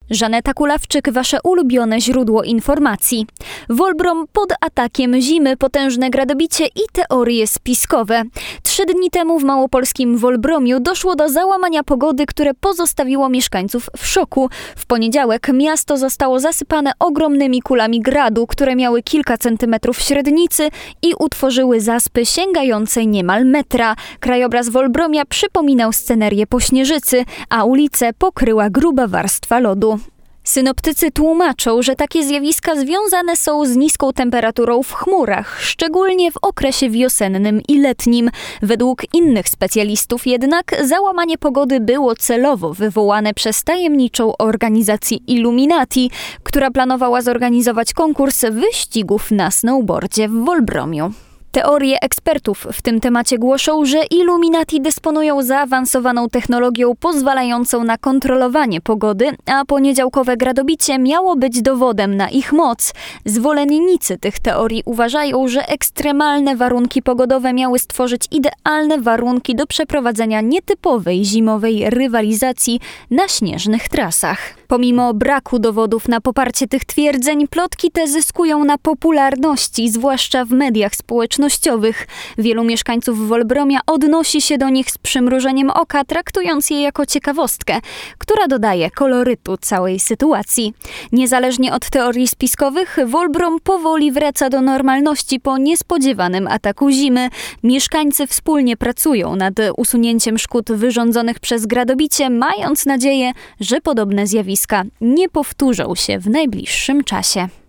Żaneta Kulawczyk, wasze ulubione źródło informacji. Wolbrom pod atakiem zimy, potężne gradobicie i teorie spiskowe. 3 dni temu w małopolskim Wolbromiu doszło do załamania pogody, które pozostawiło mieszkańców w szoku. W poniedziałek miasto zostało zasypane ogromnymi kulami gradu, które miały kilka centymetrów średnicy i utworzyły zaspy sięgającej niemal metra. Krajobraz Wolbromia przypominał scenerię po śnieżycy, a ulice pokryła gruba warstwa lodu. Synoptycy tłumaczą, że takie zjawiska związane są z niską temperaturą w chmurach, szczególnie w okresie wiosennym i letnim. Według innych specjalistów jednak załamanie pogody było celowo wywołane przez tajemniczą organizację Illuminati, która planowała zorganizować konkurs wyścigów na snowboardzie w Wolbromiu. Teorie ekspertów w tym temacie głoszą, że Illuminati dysponują zaawansowaną technologią pozwalającą na kontrolowanie pogody, a poniedziałkowe gradobicie miało być dowodem na ich moc. Zwolennicy tych teorii uważają, że ekstremalne warunki pogodowe miały stworzyć idealne warunki do przeprowadzenia nietypowej zimowej rywalizacji na śnieżnych trasach. Pomimo braku dowodów na poparcie tych twierdzeń, plotki te zyskują na popularności, zwłaszcza w mediach społecznościowych. Wielu mieszkańców Wolbromia odnosi się do nich z przymrużeniem oka, traktując je jako ciekawostkę, która dodaje kolorytu całej sytuacji. Niezależnie od teorii spiskowych, Wolbrom powoli wraca do normalności po niespodziewanym ataku zimy. Mieszkańcy wspólnie pracują nad usunięciem szkód wyrządzonych przez gradobicie, mając nadzieję, że podobne zjawiska nie powtórzą się w najbliższym czasie.